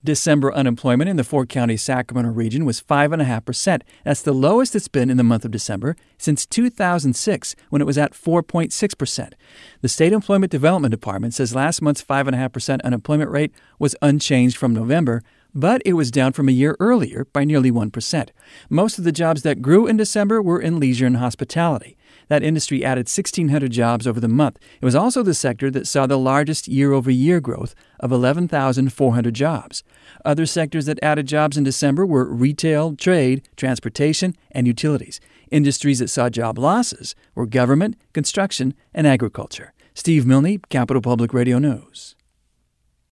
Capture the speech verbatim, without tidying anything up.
December unemployment in the four-county Sacramento region was five point five percent. That's the lowest it's been in the month of December since two thousand six, when it was at four point six percent. The State Employment Development Department says last month's five point five percent unemployment rate was unchanged from November, but it was down from a year earlier by nearly one percent. Most of the jobs that grew in December were in leisure and hospitality. That industry added sixteen hundred jobs over the month. It was also the sector that saw the largest year-over-year growth of eleven thousand four hundred jobs. Other sectors that added jobs in December were retail, trade, transportation, and utilities. Industries that saw job losses were government, construction, and agriculture. Steve Milne, Capital Public Radio News.